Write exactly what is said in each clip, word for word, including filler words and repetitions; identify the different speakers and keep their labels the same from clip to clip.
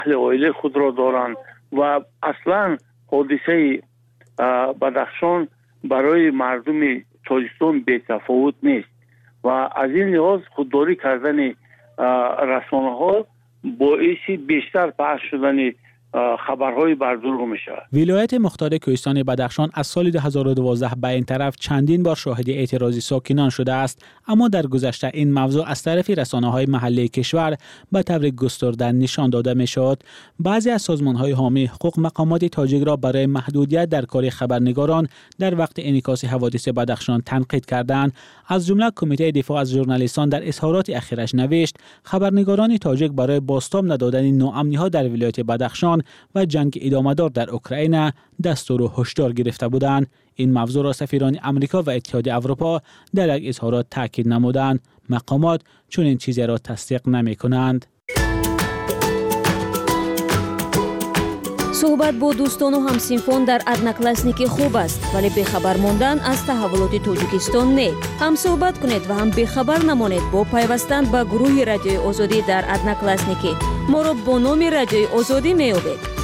Speaker 1: اهل oile خود را دارند و اصلا حادثه بدخشان برای مردم تاجیکستان بی‌تفاوت نیست و از این لحاظ خودداری کردن رسانه ها باعث بیشتر پخش شدن خبرهای بردروغ می شود.
Speaker 2: ولایت مختار کوهستان بدخشان از سال دو هزار و دوازده به این طرف چندین بار شاهد اعتراض ساکنان شده است، اما در گذشته این موضوع از طرف رسانه‌های محلی کشور به طور گسترده نشان داده می شد. بعضی از سازمان‌های حامی حقوق مقامات تاجیک را برای محدودیت در کار خبرنگاران در وقت انعکاس حوادث بدخشان تنقید کردند. از جمله کمیته دفاع از ژورنالیستان در اظهارات اخیرش نوشت خبرنگاران تاجیک برای بازتاب ندادن ناامنی‌ها در ولایت بدخشان و جنگ ادامه دار در اوکراین دستور و هشدار گرفته بودند. این موضوع را سفیران امریکا و اتحادیه اروپا در یک اظهارات تاکید نمودند. مقامات چنین چیزی را تصدیق نمی کنند.
Speaker 3: صحبت با دوستان و همسینفون در ادناکلاسنیکی خوب است، ولی بخبر ماندن از تحولات تاجیکستان نه. هم صحبت کنید و هم بخبر نمانید با پیوستن به گروه رادیوی آزادی در ادناکلاسنیکی. ما را با نام رادیوی آزادی می‌یابید.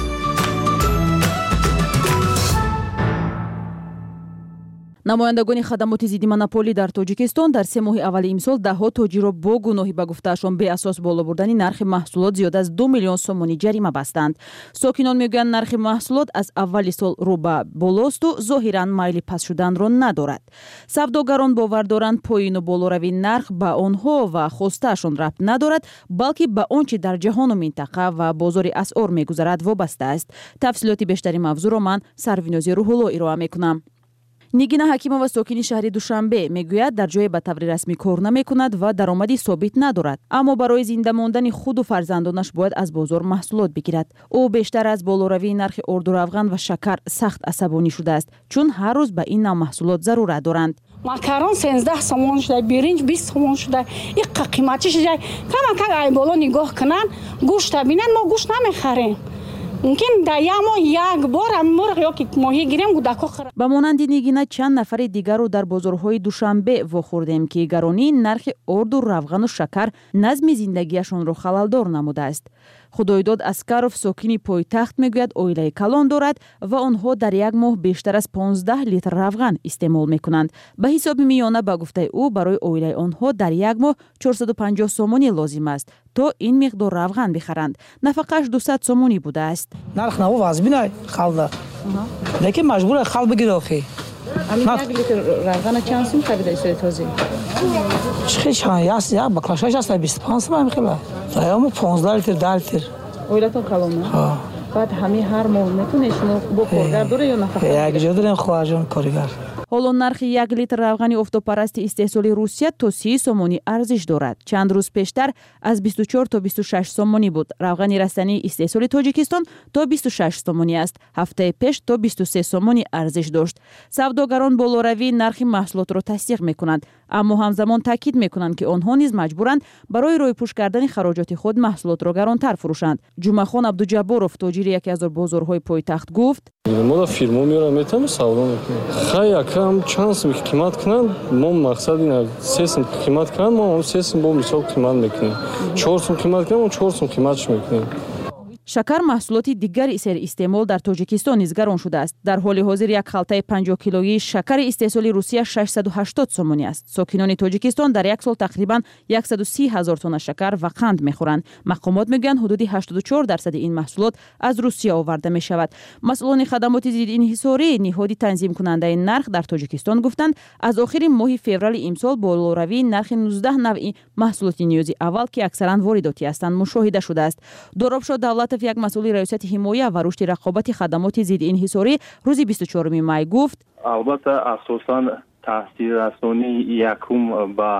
Speaker 3: намояндагони хадамоти зидди монополӣ дар тоҷикистон дар се моҳи аввали имсол даҳҳо тоҷирро бо гуноҳӣ ба гуфтаашон беасос боло бурдани нархи маҳсулот зиёда аз ду миллион сомонӣ ҷарима бастанд. сокинон мегӯянд нархи маҳсулот аз аввали сол рӯ ба болосту зоҳиран майли паст шуданро надорад. савдогарон бовар доранд поину болоравии нарх ба онҳо ва хостаашон рабт надорад, балки ба он чи дар ҷаҳону минтақа ва бозори асъор мегузарад вобаста аст. тафсилоти бештари мавзӯъро ман Сарвинози Рӯҳулло ироа мекунам. нигина ҳакимова сокини шаҳри душанбе мегӯяд дар ҷое ба таври расмӣ кор намекунад ва даромади собит надорад, аммо барои зинда мондани худу фарзандонаш бояд аз бозор маҳсулот бигирад. ӯ бештар аз болоравии нархи орду равған ва шакар сахт асабонӣ шудааст, чун ҳар рӯз ба ин нав маҳсулот зарурат доранд.
Speaker 4: макарон сенздаҳ сомон шуда, биринҷ бист сомон шуда, иққа қиматӣ шуда. камакак ай боло нигоҳ кунанд, гӯшта бинанд, мо гӯшт намехарем. мумкин дар як моҳ як бор мурғ ёки моҳӣ гирем гудако хӯрад.
Speaker 3: ба монанди нигина чанд нафари дигарро дар бозорҳои душанбе вохӯрдем ки гаронии нархи орду равғану шакар назми зиндагиашонро халалдор намудааст. худоидод аскаров сокини пойтахт мегӯяд оилаи калон дорад ва онҳо дар як моҳ бештар аз понздаҳ литр равған истеъмол мекунанд. ба ҳисоби миёна ба гуфтаи ӯ барои оилаи онҳо дар як моҳ чорсаду панҷоҳ сомонӣ лозим аст то ин миқдор равған бихаранд. нафақааш дусад сомонӣ будааст.
Speaker 5: нарх наво вазбинай халда лекин маҷбура хал бигир охи
Speaker 3: як литр равғана чанд сум хабида истои този
Speaker 5: чихи чанд яс як баклашаш аст бисту панҷ сум мехела даёмо понздаҳ литр даҳ литр
Speaker 3: оилатон калона баъд ҳамин ҳар моҳ метунед шумо бо коргар дора ё нафақа
Speaker 5: як ҷо дорем хоҳарҷон коригар.
Speaker 3: ҳоло нархи як литр равғани офтобпарасти истеҳсоли Русия то си сомонӣ арзиш дорад. Чанд рӯз пештар аз бисту чор то бисту шаш сомонӣ буд. Равғани растании истеҳсоли Тоҷикистон то бисту шаш сомонӣ аст. ҳафтаи пеш то бисту се сомонӣ арзиш дошт. Савдогарон болоравии нархи маҳсулотро тасдиқ мекунанд, аммо ҳамзамон таъкид мекунанд ки онҳо низ маҷбуранд барои рӯйпӯш кардани хароҷоти худ маҳсулотро гаронтар фурӯшанд. Ҷумахон Абдуҷабборов, тоҷири яке аз бозорҳои пойтахт гуфт:
Speaker 6: мо фирмо меёрам метам савдо мекунем хай якам чанд сум қимат кунанд, мо мақсад ин се сум қимат кунанд, мо он се сум бо мисол қимат мекунем, чор сум қимат кунанд, мо чор сум қиматш мекунем.
Speaker 3: шакар маҳсулоти дигари серистеъмол дар Тоҷикистон низ гарон шудааст. Дар ҳоли ҳозир як халтаи панҷоҳ килоии шакари истеҳсоли Русия шашсаду ҳаштод сомонӣ аст. сокинони Тоҷикистон дар як сол тақрибан яксаду си ҳазор тонна шакар ва қанд мехӯранд. мақомот мегӯянд ҳудуди ҳаштоду чор дарсади ин маҳсулот аз Русия оварда мешавад. масъулони хадамоти зиддинҳисорӣ ниҳоди танзимкунандаи нарх дар Тоҷикистон гуфтанд, аз охири моҳи феврали имсол болоравии нархи нуздаҳ навъи маҳсулоти ниёзи аввал ки аксаран воридотӣ ҳастанд мушоҳида шудааст. Доробшод Давлатов, як масъули раёсати ҳимоя ва рушди рақобати хадамоти зиддинҳисорӣ рӯзи бисту чорум май гуфт:
Speaker 7: албатта асосан таъсиррасонии якум ба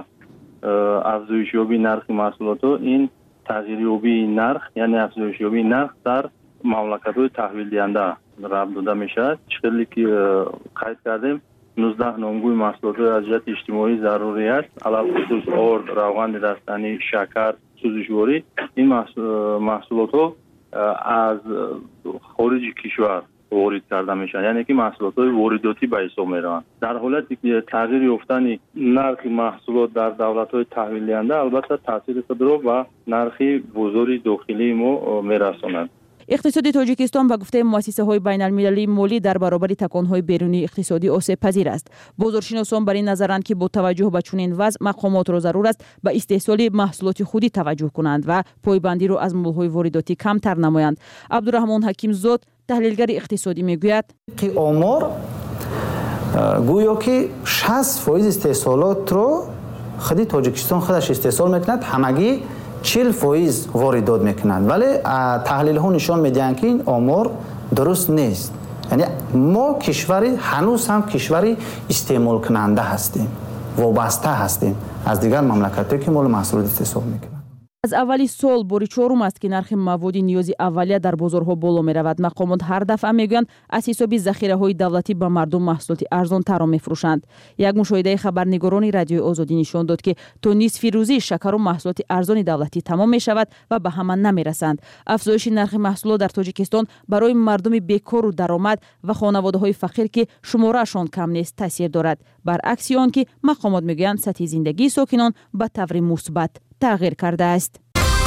Speaker 7: афзоишёбии нархи маҳсулотҳо ин тағйирёбии нарх, яъне афзоишёбии нарх дар мамлакатҳои таҳвилдиҳанда рабт дода мешавад. чиқдре ки қайд кардем нуздаҳ номгӯи маҳсулотҳои аз ҷиҳати иҷтимоӣ зарури аст, алалхусус орд, равғани растанӣ, шакар, сӯзишворӣ. ин маҳсулотҳо аз хориҷи кишвар وارد کرده میشن، یعنی که محصولات های وارداتی به حساب میروند. در حالتی که تغییر یافتن نرخ محصولات در دولت های تحویل دهنده البته تاثیر خود را به نرخ بازار داخلی ما میرسانند.
Speaker 3: اقتصاد تاجیکستان به گفته مؤسسه‌های بین‌المللی مالی در برابر تکان‌های بیرونی اقتصادی آسیب پذیر است. بازارشناسان بر این نظرند که با توجه به چنین وضع مقامات را ضرور است به استحصال محصولات خودی توجه کنند و پایبندی را از مول‌های وارداتی کمتر نمایند. عبدالرحمن حکیم زاد تحلیلگر اقتصادی میگوید
Speaker 8: که آمار گویا که شصت درصد استحصالات رو خود تاجیکستان خودش استحصال میکند، همگی چهل درصد واردات میکنند، ولی تحلیل ها نشان میدهند که این آمار درست نیست. یعنی ما کشوری هنوز هم کشوری استعمال کننده هستیم، وابسته هستیم از دیگر مملکت‌هایی که مال محصولات استحصال میکنند.
Speaker 3: از اولی سال باری چهارم است که نرخ مواد نیازی اولیه در بازارها بالا می رود. مقامات هر دفعه میگویند از حساب ذخیره های دولتی به مردم محصولات ارزان تر می فروشند. یک مشاهده خبرنگاران رادیو آزادی نشان داد که تا نصف روزی شکر و محصولات ارزان دولتی تمام می شود و به همه نمی رسند. افزایش نرخ محصولات در تاجیکستان برای مردم بیکار و درآمد و خانواده های فقیر که شمارهشان کم نیست تاثیر دارد، برعکس آن که مقامات میگویند سطح زندگی ساکنان به طور مثبت تغییر کرده است.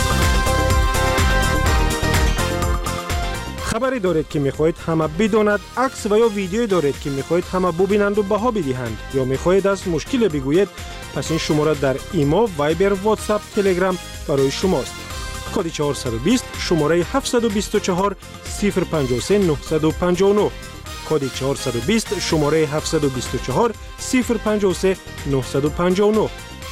Speaker 9: خبری دارید که میخواهید همه بداند، عکس و یا ویدیویی دارید که میخواهید همه ببینند و بها بدهند، یا میخواهید از مشکل بگویید، پس این شماره در ایما، وایبر، واتساپ، تلگرام برای شماست. کد چهارصد و بیست شماره هفتصد و بیست و چهار صفر پنجاه و سه نهصد و پنجاه و نه. کد چهارصد و بیست شماره هفتصد و بیست و چهار صفر پنجاه و سه نهصد و پنجاه و نه.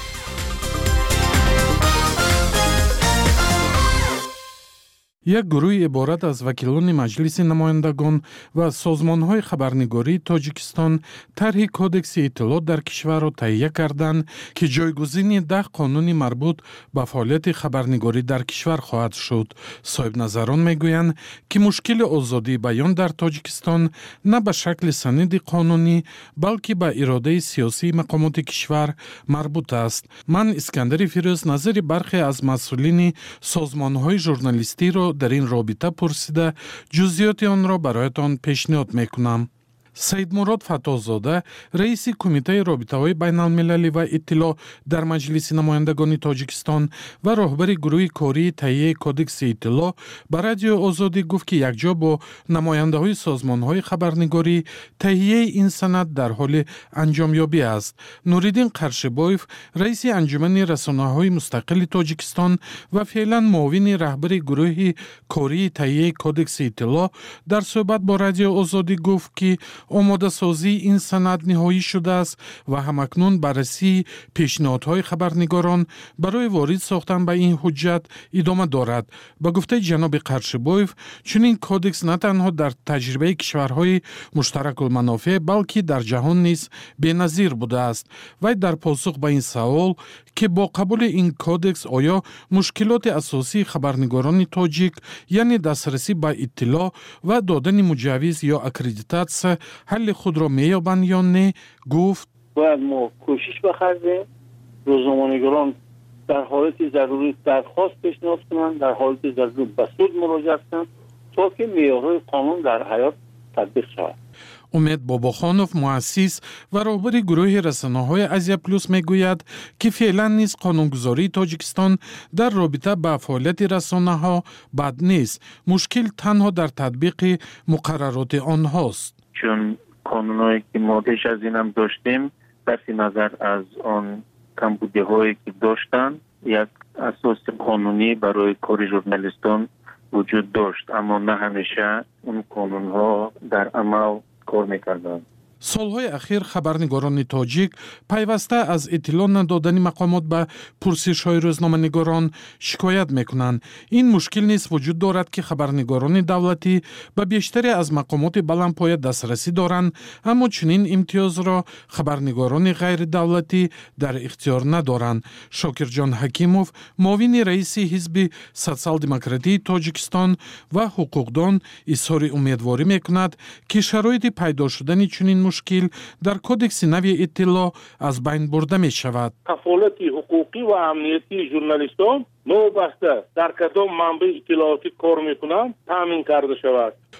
Speaker 10: یک گروه عبارت از وکیلان مجلس نمایندگان و سازمان‌های خبرنگاری تاجیکستان طرح کدکس اطلاعات در کشور را تهیه کردند که جایگزین ده قانون مربوط به فعالیت خبرنگاری در کشور خواهد شد. صاحب نظران میگویند که مشکل آزادی بیان در تاجیکستان نه به شکل سند قانونی بلکه به اراده سیاسی مقامات کشور مربوط است. من اسکندر فیروز نظر برخی از مسئولین سازمان‌های ژورنالیستی را در این رابطه پرسیده جزئیات آن را برایتان پیشنهاد میکنم. سید مراد فتاحزاده رئیس کمیته رابطه‌های بین‌المللی و اطلاع در مجلس نمایندگان تاجیکستان و راهبر گروه کاری تهیه کدکس اطلاع به رادیو آزادی گفت که یکجا با نماینده‌های سازمان‌های خبرنگاری تهیه این سند در حال انجامیابی است. نوریدین قرشبایف رئیس انجمن رسانه‌های مستقل تاجیکستان و فعلا معاون رهبر گروه کاری تهیه کدکس اطلاع در صحبت با رادیو آزادی گفت که آماده سازی این سند نهایی شده است و همکنون بررسی پیشنهادهای خبرنگاران برای وارد ساختن به این حجت ادامه دارد. به گفته جناب قرشبایف چنین کدکس نه تنها در تجربه کشورهای مشترک المنافع بلکه در جهان نیز بی‌نظیر بوده است. و در پاسخ به این سوال که با قبول این کدکس آیا مشکلات اساسی خبرنگاران تاجیک یعنی دسترسی به اطلاع و دادن مجوز یا اکریدیتاسیون حل خود را می‌یابند یا نه، گفت
Speaker 1: باید ما کوشش بخریم روزنامه‌نگاران در حالت ضروری درخواست پیشنهاد کنند، در حالت ضروری به سود مراجعه کنند تا که معیارهای قانون در حیات تطبیق شود.
Speaker 10: امید باباخانوف مؤسس و راهبر گروه رسانه‌های آزیا پلوس میگوید که فعلا نیز قانونگذاری تاجیکستان در رابطه با فعالیت رسانه‌ها بد نیست، مشکل تنها در تطبیق مقررات آنهاست.
Speaker 7: چون قانونایی که ما پیش از این هم داشتیم صرف نظر از آن کمبودی‌هایی که داشتن یک اساس قانونی برای کار ژورنالیستان وجود داشت، اما نه همیشه اون قانون‌ها در عمل کار می‌کردند.
Speaker 10: سالهای اخیر خبرنگاران تاجیک پیوسته از اطلاع ندادن مقامات به پرسش‌های روزنامه‌نگاران شکایت می‌کنند. این مشکل نیز وجود دارد که خبرنگاران دولتی به بیشتری از مقامات بلندپایه دسترسی دارند، اما چنین امتیاز را خبرنگاران غیر دولتی در اختیار ندارند. شاکرجان حکیموف معاون رئیس حزب سوسیال دموکراتی تاجیکستان و حقوقدان اظهار امیدواری می‌کند که شرایط پیدا شدن چنین مشکل در کدکس نوی اطلاع از بین برده می شود.
Speaker 11: کفالت حقوقی و امنیتی ژورنالیستان نوبسته در کدام منبع اطلاعاتی کار میکنند تامین کرده شود.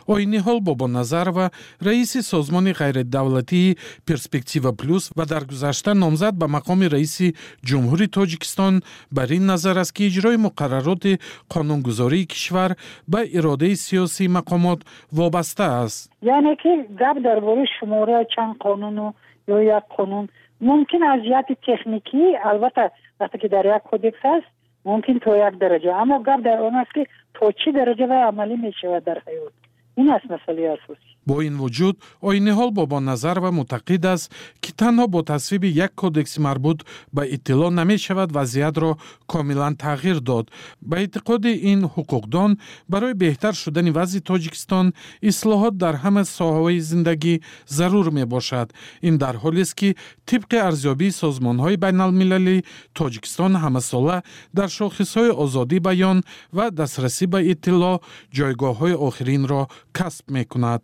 Speaker 10: Ойниҳол Бобоназар ва раиси созмони ғайридавлатии Перспектива плюс ва дар гузашта номзад ба мақоми раиси ҷумҳури Тоҷикистон бар ин назар аст ки иҷрои муқаррароти қонунгузории кишвар ба иродаи сиёсии мақомот вобаста аст.
Speaker 12: яъне ки гап дар бораи шумораи чанд қонуну ё як қонун мумкин аз ҷиҳати техникӣ албатта вақте ки дар як кодекс аст мумкин то як дараҷа, аммо гап дар он аст ки то чӣ дараҷа вай амалӣ мешавад дар ҳаёт. ин аст масъалаи асосӣ.
Speaker 10: бо ин вуҷуд Ойниҳол Бобоназар ва муътақид аст ки танҳо бо тасвиби як кодекси марбут ба иттилоъ намешавад вазъиятро комилан тағйир дод. ба эътиқоди ин ҳуқуқдон барои беҳтар шудани вазъи Тоҷикистон ислоҳот дар ҳама соҳаҳои зиндагӣ зарур мебошад. ин дар ҳолест ки тибқи арзёбии созмонҳои байналмилалӣ Тоҷикистон ҳамасола дар шохисҳои озодӣ баён ва дастрасӣ ба иттилоъ ҷойгоҳҳои охиринро касб мекунад.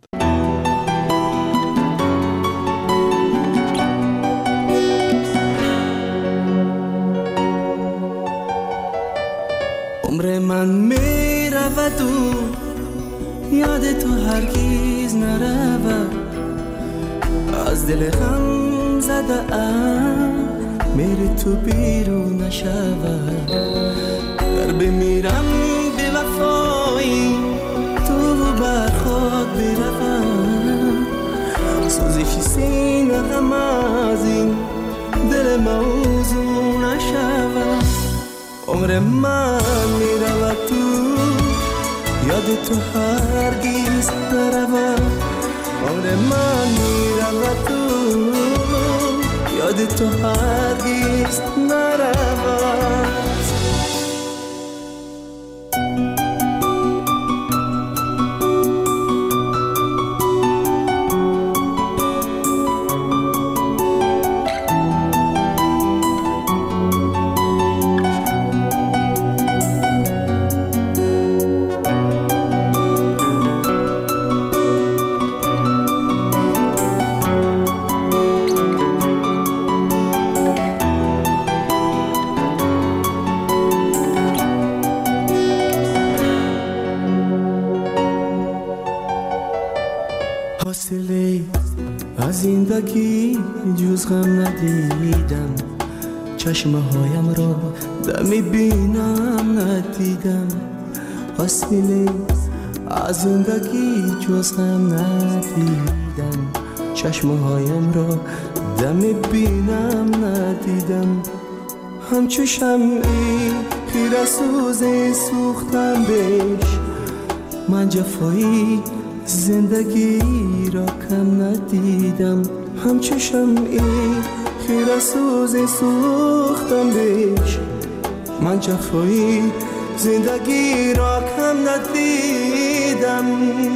Speaker 13: عمر من می رود و یاد تو هرگز نرود از دل غم زده ام میری تو بیرون نشود گر بمیرم به وفایی تو بر خود بروم سوزش سینه غم از این دل موضوع نشود عمر من میرود تو یاد تو هرگز نرود عمر من میرود تو یاد تو هرگز نرود از زندگی جز غم ندیدم چشمه هایم را دمی بینم ندیدم حاصله از زندگی جز غم ندیدم چشمه هایم را دمی بینم ندیدم همچو شمعی خیره سوزی سوختم بهش من جفایی زندگی را کم ندیدم همچو شمعی خیره سوزی سوختم بهش من جفایی زندگی را کم ندیدم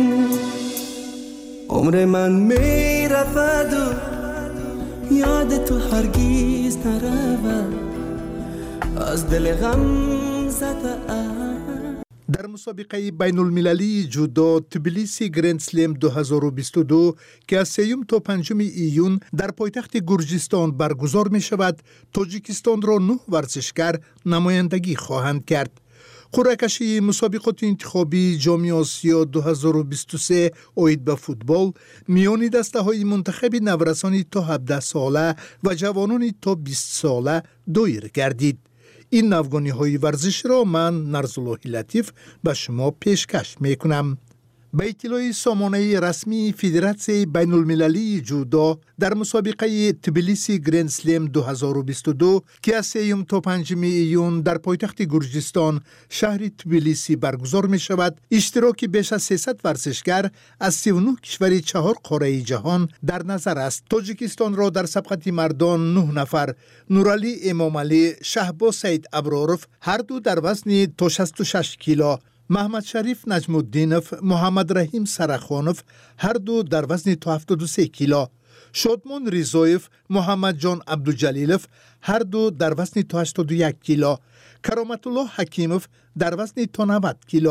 Speaker 13: عمر من می رود و یاد تو هرگز نرود از دل غم زده ام.
Speaker 14: در مسابقه بین المللی جودو تبلیسی گرند سلم دو هزار و بیست و دو که از سیوم تا پنجم ایون در پایتخت گرجستان برگزار می شود، تاجیکستان را نه ورزشکار نمایندگی خواهند کرد. قرعه کشی مسابقات انتخابی جام آسیا دو هزار و بیست و سه اوید به فوتبال میان دسته های منتخب نورسانی تا هفده ساله و جوانانی تا بیست ساله دایر گردید. این نوگانی های ورزش را من نرزالله لطیف به شما پیشکش می کنم. به اطلاع سامانه رسمی فدراسیون بین المللی جودو در مسابقه تبلیسی گرند سلم دو هزار و بیست و دو که از سوم تا پنجم ایون در پایتخت گرجستان شهر تبلیسی برگزار می شود، اشتراک بیش از سیصد ورزشکار از سی و نه کشور چهار قاره جهان در نظر است. تاجیکستان را در سبقت مردان نه نفر، نورعلی امامعلی، شهباز سید ابرارف هر دو در وزن تا شصت و شش کیلو، محمد شریف نجم الدینف، محمد رحیم سرخانف هر دو در وزن تا هفتاد و سه کیلو، شادمان ریزایف، محمد جان عبدالجلیلف هر دو در وزن تا هشتاد و یک کیلو، کرامت الله حکیمف در وزن تا نود کیلو،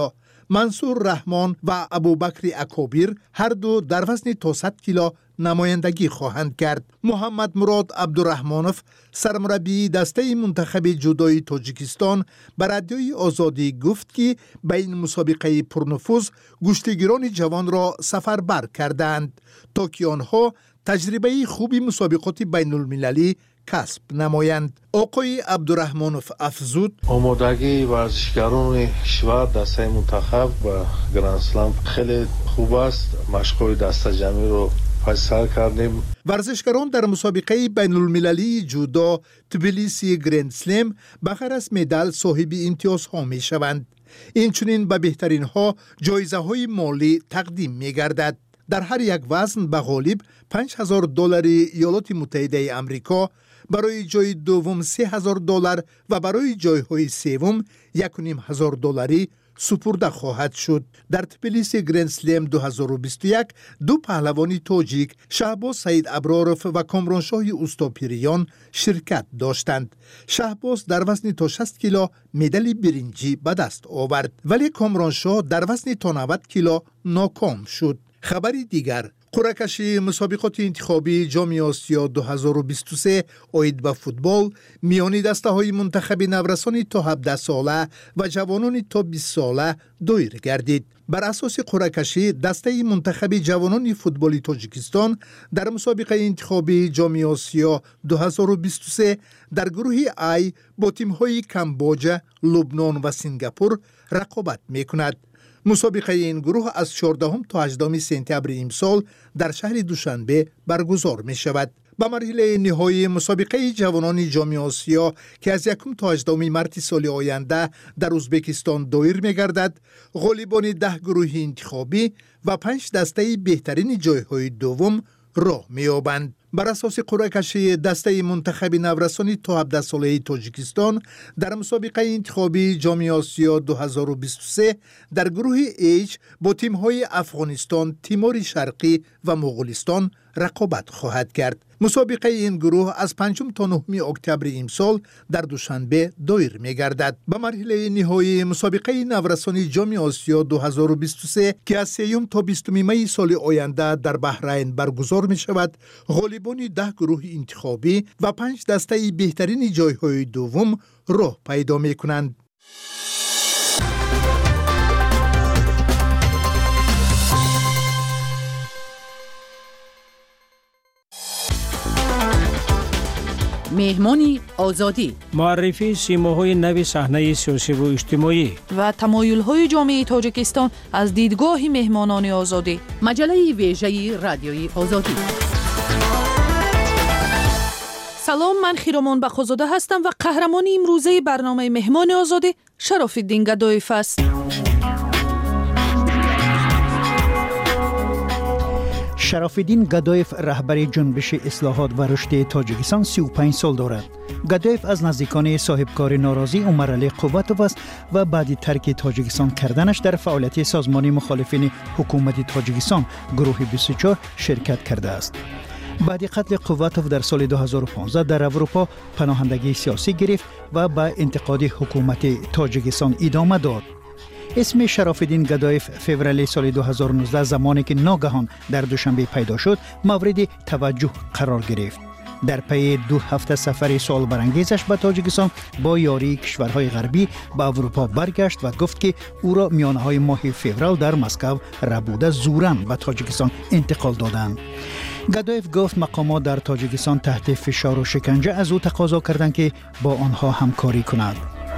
Speaker 14: منصور رحمان و ابوبکر اکابیر هر دو در وزن تا صد کیلو نمایندگی خواهند کرد. محمد مراد عبدالرحمانوف سرمربی دسته منتخب جودوی تاجیکستان به رادیوی آزادی گفت که به این مسابقه پرنفوذ گشتیگیران جوان را سفربر کردند تا که آنها تجربه خوبی مسابقات بین المللی کسب نمایند. آقای عبدالرحمانوف افزود
Speaker 15: آمادگی ورزشکاران کشور دسته منتخب و گرند اسلم خیلی خوب است. مشق‌های دسته جمعی رو فیصل کردیم.
Speaker 14: ورزشکاران در مسابقه بین المللی جودو تبلیسی گرند اسلم بغیر از مدال صاحب امتیازها می شوند. این چنین به بهترین ها جایزه های مالی تقدیم می گردد. در هر یک وزن به غالب پنج هزار دلار ایالات متحده آمریکا، برای جای دوم سه هزار دلار و برای جایهای سوم یک و نیم هزار دلاری سپرده خواهد شد. در تبلیسی گرند اسلم دو هزار و بیست و یک دو پهلوانی تاجیک شهباز سعید ابراروف و کامرانشاه اوستاپیریان شرکت داشتند. شهباز در وزن تا شصت کیلو مدال برنجی به دست آورد ولی کامرانشاه در وزن تا نود کیلو ناکام شد. خبری دیگر، قرعه کشی مسابقات انتخابی جام آسیا دو هزار و بیست و سه عاید به فوتبال میان دسته های منتخب نورسان تا هفده ساله و جوانان تا بیست ساله دایر گردید. بر اساس قرعه کشی دسته منتخب جوانان فوتبالی تاجیکستان در مسابقه انتخابی جام آسیا دو هزار و بیست و سه در گروه ای با تیم‌های کمبوجه، لبنان و سنگاپور رقابت می‌کند. مسابقه این گروه از چهاردهم تا هجدهم سپتامبر امسال در شهر دوشنبه برگزار می شود. به مرحله نهایی مسابقه جوانان جام آسیا که از یکم تا هجدهم مارس سال آینده در ازبکستان دایر می گردد، غالبان ده گروه انتخابی و پنج دسته بهترین جایهای دوم راه می یابند. بر اساس قرعه کشی دسته منتخب نورسان تا هفده ساله تاجیکستان در مسابقه انتخابی جام آسیا دو هزار و بیست و سه در گروه ایچ با تیم‌های افغانستان، تیمور شرقی و مغولستان رقابت خواهد کرد. مسابقه این گروه از پنجم تا نهم اکتبر امسال در دوشنبه دایر می‌گردد. به مرحله نهایی مسابقه نورسان جام آسیا دو هزار و بیست و سه که از سوم تا بیستم می سال آینده در بحرین برگزار می‌شود، غالبان ده گروه انتخابی و پنج دسته بهترین جایهای دوم راه پیدا می‌کنند.
Speaker 3: مهمانی آزادی،
Speaker 16: معرفی سیماهای نوی صحنه سیاسی و اجتماعی
Speaker 3: و تمایل‌های جامعه تاجیکستان از دیدگاه مهمانان آزادی. مجله ویژه رادیوی آزادی. سلام، من خیرامان بخوزاده هستم و قهرمان امروزه برنامه مهمان آزادی شراف‌الدین گدایف است.
Speaker 17: شراف‌الدین گدایف رهبر جنبش اصلاحات و رشد تاجیکستان سی و پنج سال دارد. گدایف از نزدیکان صاحبکار ناراضی عمرعلی قوتوف است و بعد ترک تاجیکستان کردنش در فعالیت سازمان مخالفین حکومت تاجیکستان گروه بیست و چهار شرکت کرده است. بعد قتل قوتوف در سال دو هزار و پانزده در اروپا پناهندگی سیاسی گرفت و به انتقاد حکومت تاجیکستان ادامه داد. اسم شراف‌الدین گدایف فوریه سال دو هزار و نوزده زمانی که ناگهان در دوشنبه پیدا شد مورد توجه قرار گرفت. در پی دو هفته سفر سوال برانگیزش به تاجیکستان با یاری کشورهای غربی به اروپا برگشت و گفت که او را میانه‌های ماه فوریه در مسکو ربوده زوراً به تاجیکستان انتقال دادند. گدایف گفت مقامات در تاجیکستان تحت فشار و شکنجه از او تقاضا کردند که با آنها همکاری کند.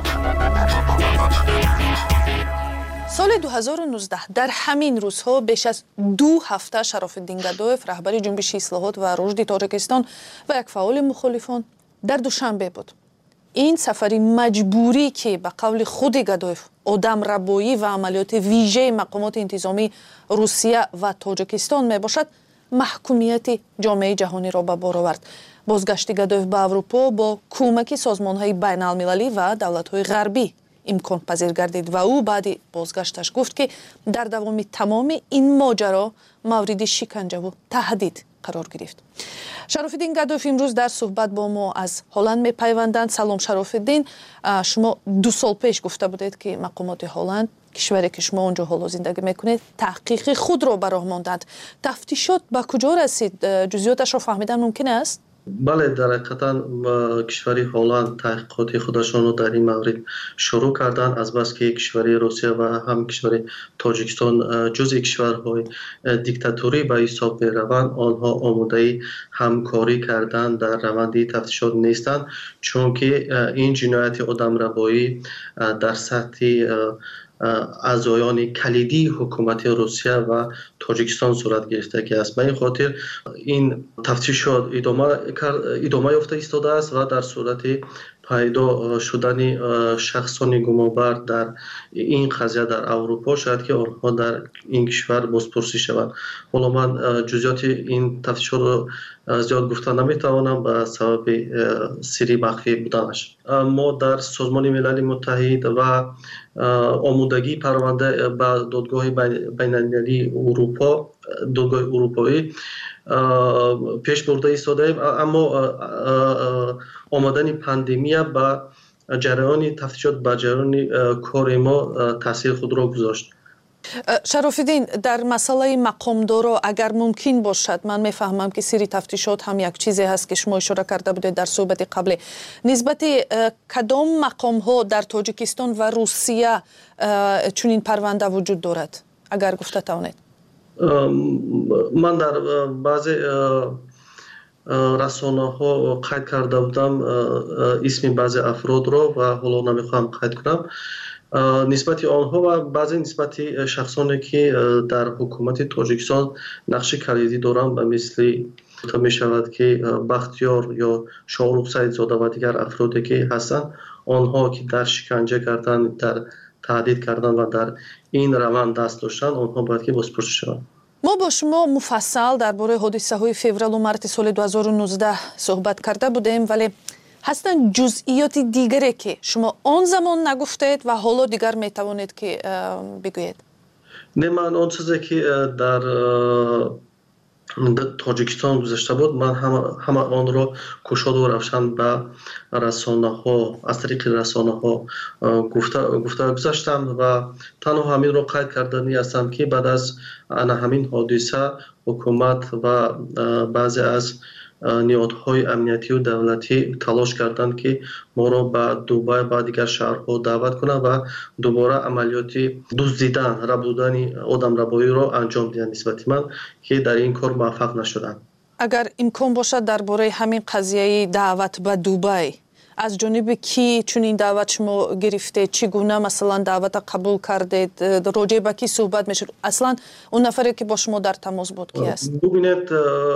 Speaker 3: سال دو هزار و نوزده در همین روزها بیش از دو هفته شراف‌الدین گدایف رهبر جنبش اصلاحات و رشد تاجیکستان و یک فعال مخالفان در دوشنبه بود. این سفری مجبوری که به قول خود گدایف آدم ربایی و عملیات ویژه مقامات انتظامی روسیه و تاجیکستان می باشد، محکومیت جامعه جهانی را به بار آورد. بازگشت گدایف به اروپا با کمک سازمان‌های بین‌المللی و دولت‌های غربی امکان پذیر گردید و او بعد بازگشتش گفت که در دوام تمام این ماجرا مورد شکنجه و تهدید قرار گرفت. شراف‌الدین گدایف امروز در صحبت با ما از هلند میپیوندند. سلام شراف‌الدین، شما دو سال پیش گفته بودید که مقامات هلند
Speaker 18: کشوری که شما اونجا حالا زندگی میکنید تحقیق خود رو براه ماندند. تفتیشات به کجا رسید؟ جزئیاتش رو فهمیدن ممکن است؟
Speaker 19: بله، در حقیقتا کشوری هلند تحقیقات خودشان رو در این مورد شروع کردن، از بس که کشوری روسیه و هم کشوری تاجیکستان جزء کشورهای دیکتاتوری به حساب میروند، آنها آماده همکاری کردن در روند تفتیشات نیستند، چون که این جنایت آدمربایی در سطح اعضایان کلیدی حکومت روسیه و تاجیکستان صورت گرفته است. به این خاطر این تفتیشات ادامه ادامه یافته ایستاده است و در صورت پیدا شدن شخصان گمانبر در این قضیه در اروپا شاید که آنها در این کشور بازپرسی شوند. حالا من جزئیات این تفتیشات رو زیاد گفتن نمیتوانم به سبب سری مخفی بودنش. ما در سازمان ملل متحد و آمادگی پرونده به دادگاه بین‌المللی اروپا، دادگاه اروپایی پیش برده ایستادیم، اما آمدن پاندمی با جریان تفتیشات با جریان کار ما تاثیر خود را گذاشت.
Speaker 18: شرافالدین، در مسئله مقامدارا اگر ممکن باشد، من میفهمم که سری تفتیشات هم یک چیزی هست که شما اشاره کرده بودید در صحبت قبلی، نسبت کدام مقام ها در تاجیکستان و روسیه چون این پرونده وجود دارد اگر گفته توانید؟
Speaker 19: من در بعضی رسانه ها قید کرده بودم اسم بعضی افراد را و حالا نمیخوام قید کنم. نسبت آنها و بعضی نسبت شخصانی که در حکومت تاجیکستان نقش کلیدی دارند به مثل می شود که بختیار یا شاهرخ سیدزاده و دیگر افرادی که هستند، آنها که در شکنجه کردن، در تهدید کردن و در این روند دست داشتن، آنها باید که بازپرسی شوند.
Speaker 18: ما با شما مفصل درباره حادثه های فوریه و مارس سال دو هزار و نوزده صحبت کرده بودیم، ولی هستن جزئیات دیگری که شما آن زمان نگفتید و حالا دیگر میتوانید که بگویید؟
Speaker 19: نه، من آن چیزی که در تاجیکستان گذشته بود من همه, همه آن را گشاد و روشن به رسانه ها، از طریق رسانه ها گفته, گفته گذاشتم و تنها همین را قید کردنی هستم که بعد از همین حادثه حکومت و بعضی از نیازهای امنیتی و دولتی تلاش کردند که ما را به دوبای و دیگر شهرها دعوت کنند و دوباره عملیات دزدیدن، ربودن آدمربایی را انجام دهند نسبت من، که در این کار موفق نشدند.
Speaker 18: اگر امکان باشد درباره همین قضیه دعوت به دوبای از جانب کی چون این دعوت شما گرفتید، چگونه مثلا دعوت قبول کردید، راجع به کی صحبت میشه، اصلا اون نفری که با شما در تماس بود کی است؟
Speaker 19: ببینید،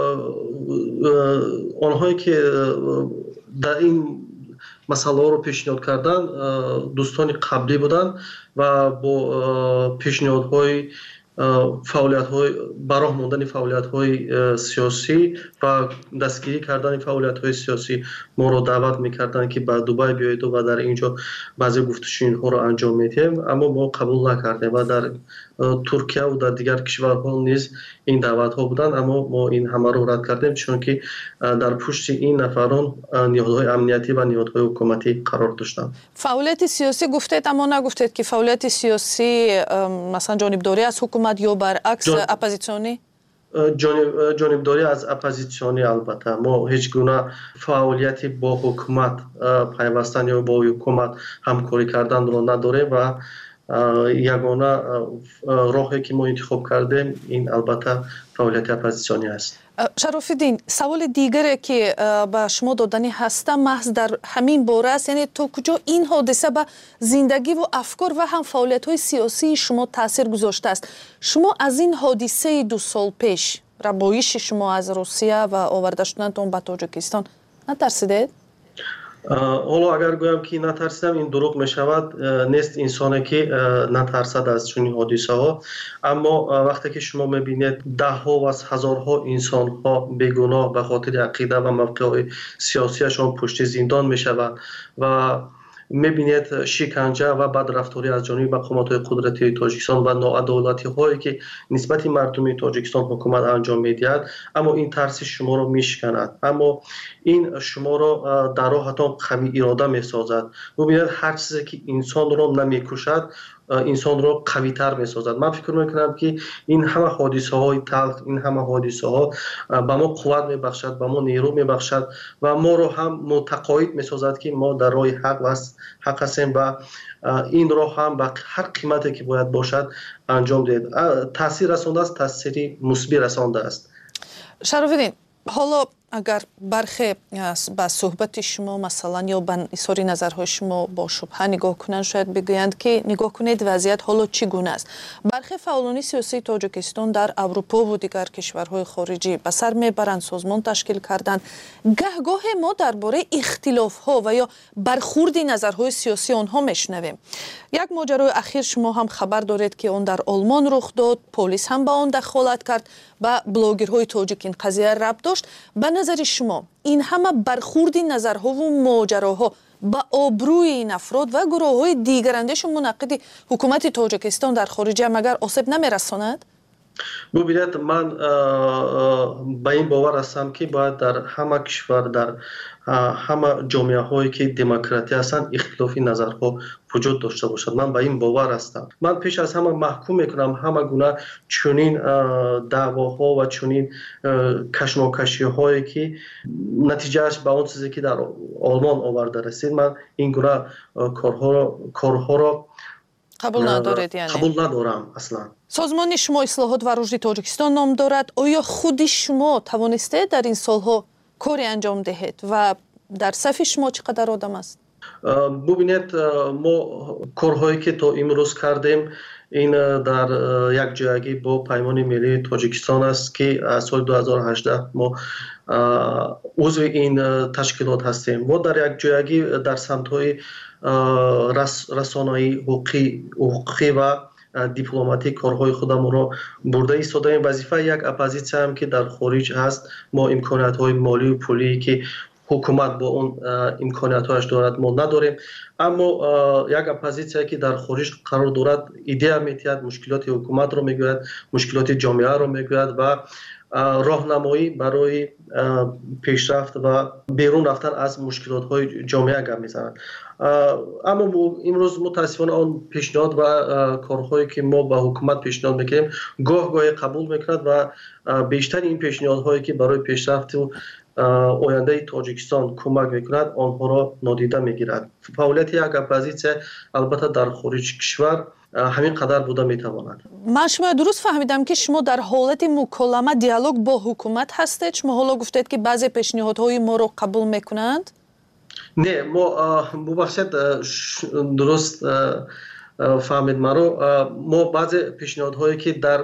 Speaker 19: آنهایی که در این مسئله رو پیشنهاد کردن دوستان قبلی بودن و با پیشنهادهای فعالیت‌های براه ماندن فعالیت‌های سیاسی و دستگیری کردن فعالیت‌های سیاسی ما رو دعوت می‌کردن که به دبی بیایید و در اینجا بعضی گفتگوها رو انجام میدیم، اما ما قبول نکردیم و در ترکیه و در دیگر کشورها نیز این دعوت‌ها بودند، اما ما این همه رو رد کردیم، چون که در پشت این نفران نیازهای امنیتی و نیازهای حکومتی قرار داشتند.
Speaker 18: فعالیت سیاسی گفتید، اما نگفتید که فعالیت سیاسی مثلا جانبداری از حکومت یا برعکس جان... اپوزیسیونی؟
Speaker 19: جانب جانبداری از اپوزیسیونی. البته ما هیچ گونه فعالیتی با حکومت پیوستن یا با حکومت همکاری کردن رو نداریم و یگانه راهی که ما انتخاب کردیم این البته فعالیت اپوزیسیونی است.
Speaker 18: شرافالدین، سوال دیگری که به شما دادنی هست محض در همین باره است، یعنی تا کجا این حادثه به زندگی و افکار و هم فعالیت‌های سیاسی شما تاثیر گذاشته است؟ شما از این حادثه دو سال پیش، ربایش شما از روسیه و آورده شدنتون به تاجیکستان، نترسیدید؟
Speaker 19: حالا اگر گویم که نترسیدم این دروغ می شود. نیست انسانی که نترسد از چنین حادثه ها، اما وقتی که شما می بینید ده ها و هزارها انسان ها بیگناه به خاطر عقیده و موقع های سیاسیشان پشت زندان می شوند و می‌بینید شکنجه و بدرفتاری از جانب مقامات قدرتی تاجیکستان و ناعدالتی هایی که نسبت مردم تاجیکستان حکومت انجام می‌دهد، اما این ترس شما را میشکند، اما این شما را در راهتان قوی اراده می‌سازد. ببینید هر چیزی که انسان را نمی‌کشد инсонро қавитар месозад. Ман фикр мекунам ки ин ҳама ҳодисаҳои талх, ин ҳама ҳодисаҳо ба мо қувват мебахшад, ба мо нерӯ мебахшад ва моро ҳам мутақоид месозад ки мо дар роҳи ҳақ ҳақ ҳастем ва ин роҳ ҳам ба ҳар қимате ки бояд бошад анҷом диҳед. Таъсир расондааст, таъсири мусбӣ расондааст.
Speaker 18: Шарофиддин, ҳоло агар бархе ба суҳбати шумо масалан ё ба изҳори назарҳои шумо бо шубҳа нигоҳ кунанд, шояд бигӯянд ки нигоҳ кунед вазъият ҳоло чӣ гуна аст. Бархе фаъолони сиёсии Тоҷикистон дар Аврупову дигар кишварҳои хориҷӣ ба сар мебаранд, созмон ташкил карданд. Гаҳгоҳе мо дар бораи ихтилофҳо ва ё бархурди назарҳои сиёсии онҳо мешнавем. Як моҷарои ахир шумо ҳам хабар доред ки он дар Олмон рух дод, полис ҳам ба он дахолат кард, ба блогерҳои тоҷик ин қазия рабт дошт. Ба назари шумо ин ҳама бархурди назарҳову моҷароҳо ба обрӯи ин афрод ва гурӯҳҳои дигарандешу мунаққиди ҳукумати Тоҷикистон дар хориҷа магар осеб намерасонад?
Speaker 19: бубинед, ман ба ин бовар ҳастам ки бояд дар ҳама кишвар, дар ҳама ҷомеаҳое ки демократия ҳастанд ихтилофи назарҳо вуҷуд дошта бошад. Ман ба ин бовар ҳастам. Ман пеш аз ҳама маҳкум мекунам ҳама гуна чунин даъвоҳо ва чунин кашмокашиҳое ки натиҷааш ба он чизе ки дар Олмон оварда расид, ман ин гуна корҳоро
Speaker 18: қабул надоред, яъне
Speaker 19: қабул надорам аслан.
Speaker 18: Созмони шумо Ислоҳот ва рушди Тоҷикистон ном дорад. Оё худи шумо тавонистед дар ин солҳо кори анҷом диҳед ва дар сафи шумо чӣ қадар одам аст? Бубинед,
Speaker 19: мо корҳое ки то имрӯз кардем ин дар якҷоягӣ бо Паймони Миллии Тоҷикистон аст ки аз соли ду ҳазору ҳаждаҳ мо узви ин ташкилот ҳастем. Мо дар якҷоягӣ дар самтҳои расонаӣ, ҳуқуқӣ ва дипломатӣ корҳои худамонро бурда истодаем. Вазифаи як оппозитсияам ки дар хориҷ ҳаст, мо имкониятҳои молию пулие ки ҳукумат бо он имкониятҳояш дорад мо надорем. Аммо як оппозитсия ки дар хориҷ қарор дорад, идея метиҳад, мушкилоти ҳукуматро мегӯяд, мушкилоти ҷомеаро мегӯяд ва роҳнамоӣ барои пешрафт ва берун рафтан аз мушкилотҳои ҷомеа гап мезанад. Аммо имрӯз мутаассифона он пешниҳод ва корҳое ки мо ба ҳукумат пешниҳод мекунем гоҳ-гоҳе қабул мекунад ва бештари ин пешниҳодҳое ки барои пешрафту ояндаи Тоҷикистон кӯмак мекунад, онҳоро нодида мегирад. Фаъолияти як оппозитсия албатта дар хориҷи кишвар ҳамин қадар буда метавонад.
Speaker 18: Ман шумо дуруст фаҳмидам ки шумо дар ҳолати муколама, диалог бо ҳукумат ҳастед. Шумо ҳоло гуфтед ки баъзе пешниҳодҳои моро қабул мекунанд?
Speaker 19: Не, мо бубахшед, дуруст фаҳмед маро. Мо баъзе пешниҳодҳое ки дар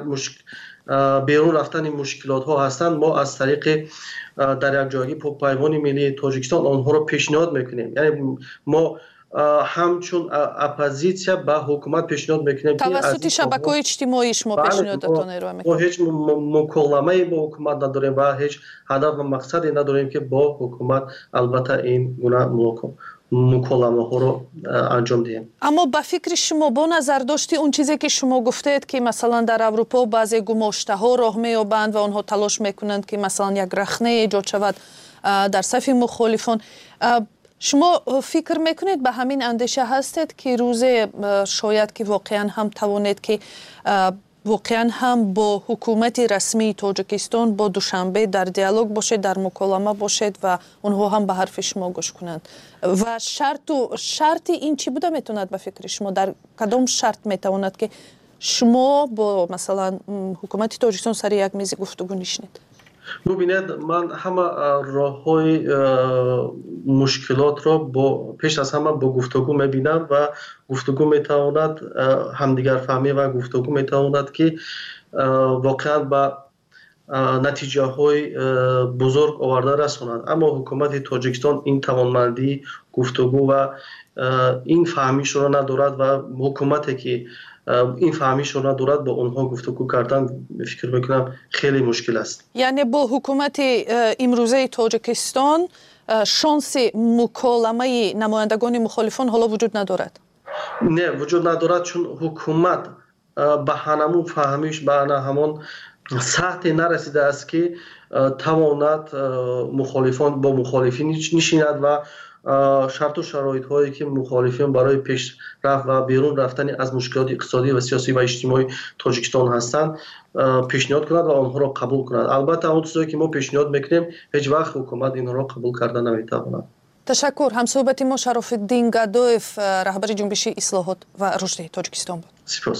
Speaker 19: берун рафтани мушкилотҳо ҳастанд, мо аз тариқи дар якҷоягӣ Паймони Миллии Тоҷикистон онҳоро пешниҳод мекунем. Яъне мо ҳамчун оппозитсия ба ҳукумат пешниҳод мекунем ки
Speaker 18: тавассути шабакаҳои иҷтимоӣ шумо пешниҳодатон эро мекунед.
Speaker 19: мо ҳеҷ муколамае бо ҳукумат надорем ва ҳеҷ ҳадаф ва мақсаде надорем ки бо ҳукумат албатта ин гуна муколамаҳоро анҷом диҳем.
Speaker 18: Аммо ба фикри шумо бо назардошти он чизе ки шумо гуфтед ки масалан дар Аврупо баъзе гумоштаҳо роҳ меёбанд ва онҳо талош мекунанд ки масалан як рахнае эҷод шавад дар сафи мухолифон, шумо фикр мекунед ба ҳамин андеша ҳастед ки рӯзе шояд ки воқеан ҳам тавонед ки воқеан ҳам бо ҳукумати расмии Тоҷикистон бо Душанбе дар диалог бошед, дар муколама бошед ва онҳо ҳам ба ҳарфи шумо гӯш кунанд? Ва шарту шарти ин чӣ буда метавонад ба фикри шумо? Дар кадом шарт метавонад ки шумо бо масалан ҳукумати Тоҷикистон сари як мези гуфтугӯ нишинед?
Speaker 19: бубинед, ман ҳама роҳҳои мушкилотро пеш аз ҳама бо гуфтугӯ мебинам ва гуфтугӯ метавонад ҳамдигарфаҳмӣ ва гуфтугӯ метавонад ки воқеан ба натиҷаҳои бузург оварда расонад. Аммо ҳукумати Тоҷикистон ин тавонмандии гуфтугӯ ва ин фаҳмишро надорад ва ҳукумате ки ин фаҳмишро надорад бо онҳо гуфтугӯ кардан фикр мекунам хеле мушкил аст.
Speaker 18: Яъне бо ҳукумати имрӯзаи Тоҷикистон шонси муколамаи намояндагони мухолифон ҳоло вуҷуд надорад?
Speaker 19: Не, вуҷуд надорад, чун ҳукумат ба ҳамон фаҳмиш, ба ҳамон сатҳе нарасидааст ки тавонад мухолифон бо мухолифин нишинад ва шарту шароитҳое ки мухолифин барои пешрафт ва берун рафтани аз мушкилоти иқтисодӣ ва сиёсӣ ва иҷтимоии Тоҷикистон ҳастанд пешниҳод кунад ва онҳоро қабул кунад. Албатта он чизое ки мо пешниҳод мекунем ҳеҷ вақт ҳукумат инҳоро қабул карда наметавонад.
Speaker 18: ташаккур. ҳамсӯҳбати мо Шарофиддин Гадоев, раҳбари ҷунбиши ислоҳот ва рушди Тоҷикистон буд.
Speaker 19: Сипос.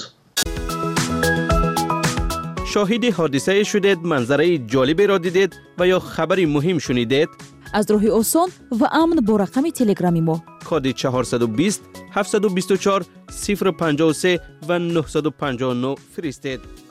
Speaker 20: شاهد حادثه شدید، منظره جالبی را دیدید و یا خبری مهم شنیدید؟
Speaker 3: از راه آسان و امن با رقم تلگرامی ما
Speaker 20: کد چهارصد و بیست هفتصد و بیست و چهار صفر پنجاه و سه و نهصد و پنجاه و نه فرستید.